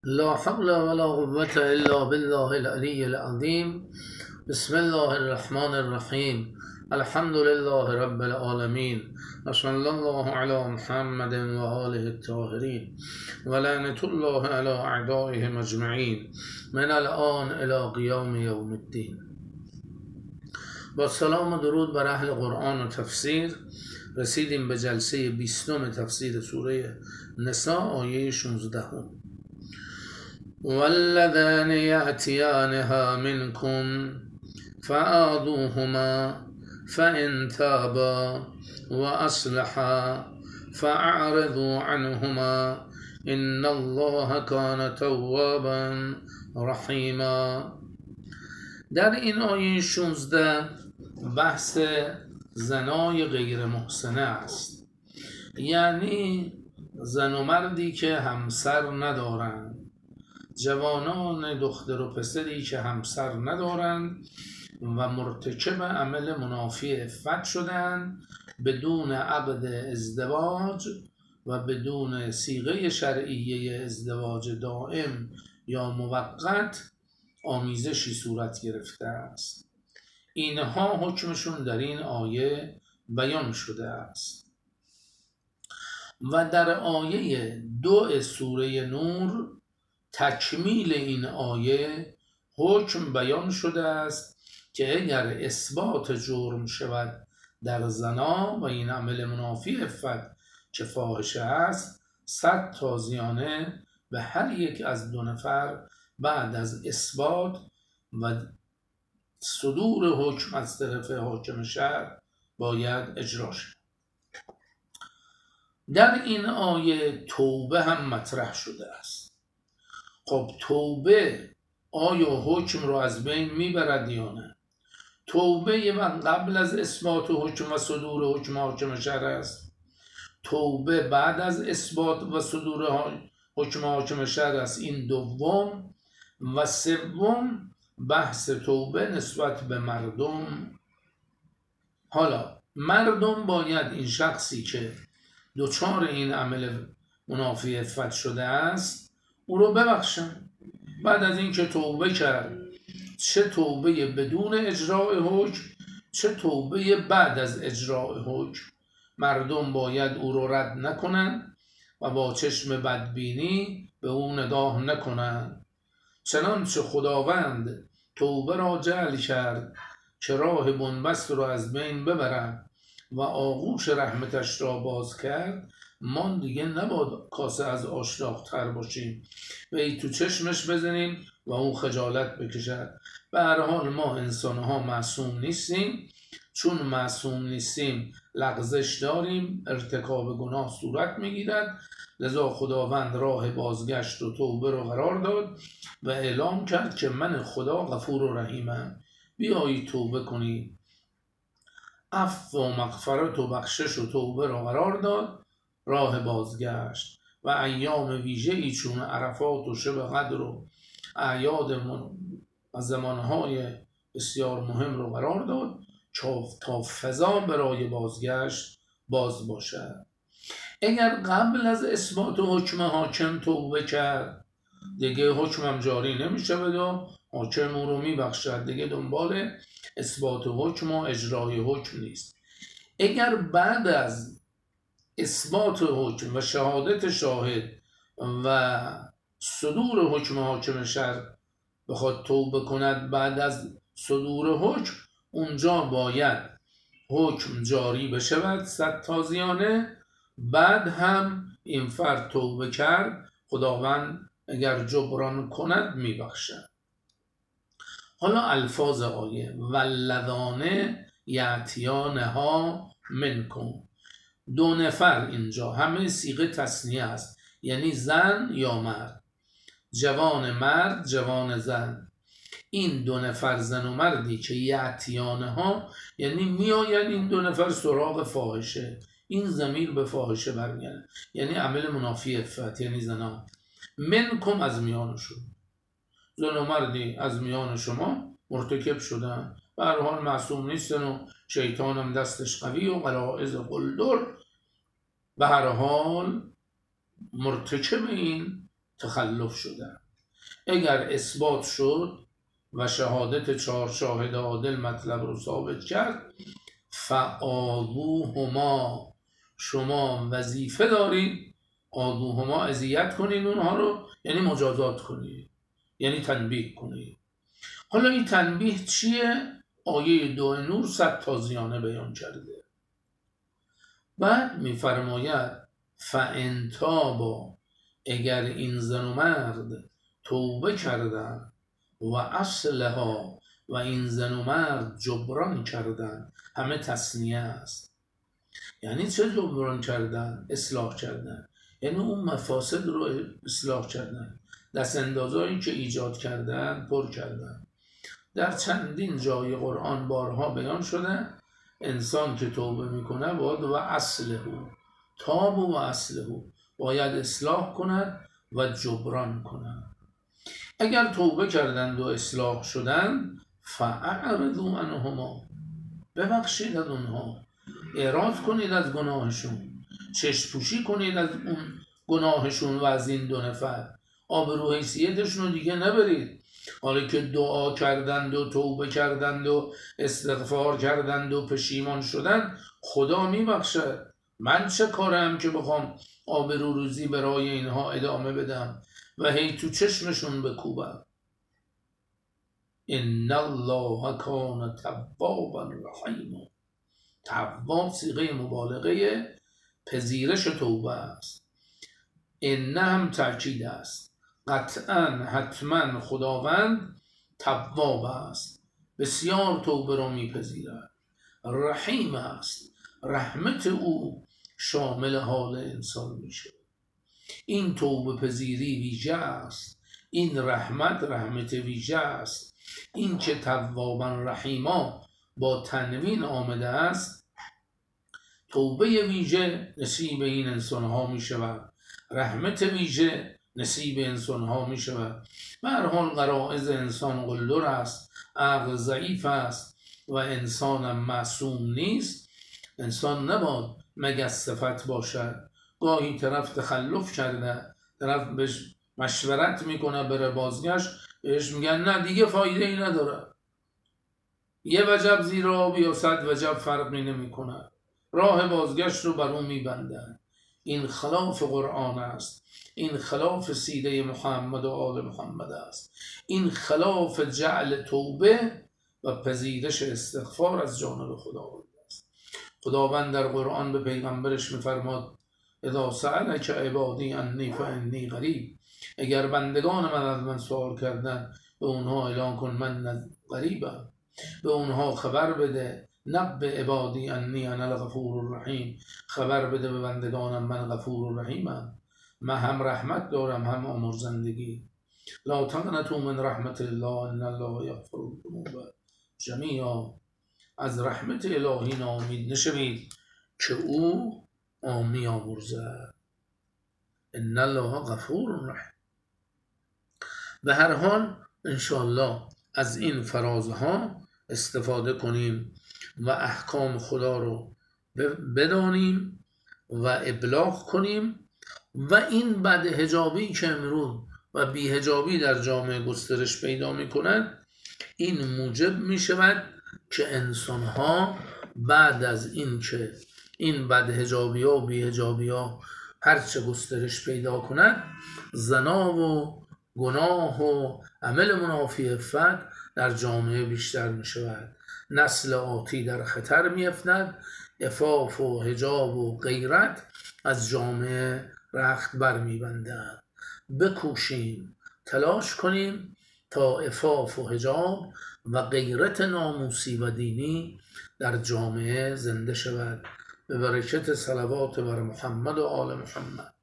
لا حول ولا قوة إلا بالله العلي العظيم. بسم الله الرحمن الرحيم. الحمد لله رب العالمين، وصلى الله على محمد وآله الطاهرين، ولعنة الله على أعدائهم أجمعين من الآن إلى قیام یوم الدین. با سلام و درود بر اهل قرآن و تفسیر رسیدیم به جلسه 20 تفسیر سوره نساء آیه 16. والذین یأتیانها منکم فآذوهما فإن تابا وأصلحا فأعرضوا عنهما إن الله كان توابا رحیما. در این آیه 16 بحث زنای غیر محسنه است، یعنی زن و مردی که همسر ندارند، جوانان دختر و پسری که همسر ندارند و مرتکب عمل منافی عفت شدند بدون عقد ازدواج و بدون صیغه شرعیه ازدواج دائم یا موقت آمیزشی صورت گرفته است. اینها حکمشون در این آیه بیان شده است و در آیه 2 سوره نور تکمیل این آیه حکم بیان شده است که اگر اثبات جرم شود در زنا و این عمل منافی عفت که فاحشه است، 100 تازیانه به هر یک از 2 نفر بعد از اثبات و صدور حکم از طرف حاکم شهر باید اجرا شود. در این آیه توبه هم مطرح شده است. خب توبه آیا حکم رو از بین میبرد یا نه؟ توبه من قبل از اثبات حکم و صدور حکم حاکم شهر است، توبه بعد از اثبات و صدور حکم حاکم شهر است. این دوم. و سوم بحث توبه نسبت به مردم. حالا مردم باید این شخصی که دچار این عمل منافی عفت شده است او رو ببخشن بعد از این که توبه کرد، چه توبه بدون اجراء حکم چه توبه بعد از اجراء حکم. مردم باید او رو رد نکنن و با چشم بدبینی به او نگاه نکنن، چنانچه خداوند توبه را جعل کرد که راه بنبست را از بین ببرد و آغوش رحمتش را باز کرد. ما دیگه نباید کاسه از آش داغ‌تر باشیم و ای تو چشمش بزنیم و اون خجالت بکشد. به هر حال ما انسان‌ها معصوم نیستیم، چون معصوم نیستیم لغزش داریم، ارتکاب گناه صورت میگیرد، لذا خداوند راه بازگشت و توبه رو قرار داد و اعلام کرد که من خدا غفور و رحیمم، بیایید توبه کنید. عفو و مغفرت و بخشش و توبه را قرار داد راه بازگشت و ایام ویژه‌ای چون عرفات و شب قدر و اعیاد و زمانهای بسیار مهم رو قرار داد تا فضا برای بازگشت باز باشد. اگر قبل از اثبات حکم حاکم توبه کرد دیگه حکمم جاری نمیشه و حاکم او رو میبخشد، دیگه دنبال اثبات حکم و اجرای حکم نیست. اگر بعد از اثبات حکم و شهادت شاهد و صدور حکم حاکم شرع بخواد توبه کند بعد از صدور حکم، اونجا باید حکم جاری بشود 100 تازیانه. بعد هم این فرد توبه کرد، خداوند اگر جبران کند میبخشد. حالا الفاظ آیه واللذان یأتیانها منکم، 2 نفر اینجا همه صیغه تثنیه است، یعنی زن یا مرد، جوان مرد جوان زن. این 2 نفر زن و مردی که یأتیانها یعنی میآیند این 2 نفر سراغ فاحشه، این ضمیر به فاحشه برمیگرده، یعنی عمل منافی عفت، یعنی زنا. منکم از میانشون، زن و مردی از میان شما مرتکب شدن، به هر حال معصوم نیستن و شیطان هم دستش قوی و غلائز قلدر، به هر حال مرتکب این تخلف شدن. اگر اثبات شد و شهادت 4 شاهد عادل مطلب رو ثابت کرد، فآذوهما، شما وظیفه دارید آذوهما، اذیت کنید اونها رو، یعنی مجازات کنید، یعنی تنبیه کنید. حالا این تنبیه چیه؟ آیه 2 نور 100 تازیانه بیان کرده. بعد میفرماید فان تابا، اگر این زن و مرد توبه کردن، و اصلها، و این زن و مرد جبران کردن، همه تثنیه است. یعنی چه جبران کردن؟ اصلاح کردن، یعنی اون مفاسد رو اصلاح کردن، دست اندازایی که ایجاد کردن پر کردن. در چندین جای قرآن بارها بیان شده انسان که توبه میکنه باید و اصله، تاب و اصله، باید اصلاح کند و جبران کند. اگر توبه کردند و اصلاح شدند، فاعرضوا عنهما، ببخشید از اونها، اعراض کنید از گناهشون، چشم پوشی کنید از اون گناهشون و از این 2 نفر، آبرو حیثیتشون رو دیگه نبرید. حالا که دعا کردند و توبه کردند و استغفار کردند و پشیمان شدند، خدا میبخشد. من چه کارم که بخوام آبرو روزی برای اینها ادامه بدم و هی تو چشمشون بکوبم. ان الله کان توابا رحیما، تواب صیغه مبالغه پذیرش توبه است. ان هم تأکید است، قطعا حتما خداوند تواب است، بسیار توبه را میپذیرد. رحیم است، رحمت او شامل حال انسان میشه. این توبه پذیری ویژه است، این رحمت ویژه است. این که توابا رحیما با تنوین آمده است، توبه ویژه نصیب این انسان ها می شود، رحمت ویژه نصیب انسان ها می شود. به هر حال غرایز انسان قلدر است، عقل ضعیف است و انسان معصوم نیست. انسان نباید مگس صفت باشد. گاهی طرف تخلف کرده، طرف بهش مشورت میکنه بره بازگشت، بهش میگن نه دیگه فایده ای نداره، یه وجب زیر آب یا 100 وجب فرقی نمیکنه، راه بازگشت رو بر اون میبندن. این خلاف قرآن است، این خلاف سیره محمد و آل محمد است، این خلاف جعل توبه و پذیرش استغفار از جانب خداوند است. خداوند در قرآن به پیغمبرش میفرماد اذا سألک عبادی انی فانی قریب، اگر بندگان من از من سوال کردن به اونها اعلان کن من قریبم، به اونها خبر بده، نبئ عبادی انی انا الغفور الرحیم، خبر بده به بندگانم من غفور الرحیمم، من هم رحمت دارم هم آمرزندگی. لا تقنطوا من رحمت الله ان الله یغفر الذنوب جمیعا، از رحمت الهی ناامید نشوید که او میامرزد. ان الله غفور رحیم. به هر حال انشاءالله از این فرازها استفاده کنیم و احکام خدا رو بدانیم و ابلاغ کنیم و این بدحجابی که امروز و بیحجابی در جامعه گسترش پیدا می کند، این موجب می شود که انسان ها بعد از این که این بدحجابی ها و بیحجابی ها هرچه گسترش پیدا کند، زنا و گناه و عمل منافی عفت در جامعه بیشتر می شود. نسل آتی در خطر می افتد، عفاف و حجاب و غیرت از جامعه رخت بر می بندند. بکوشیم، تلاش کنیم تا عفاف و حجاب و غیرت ناموسی و دینی در جامعه زنده شود. به برکت صلوات بر محمد و آل محمد.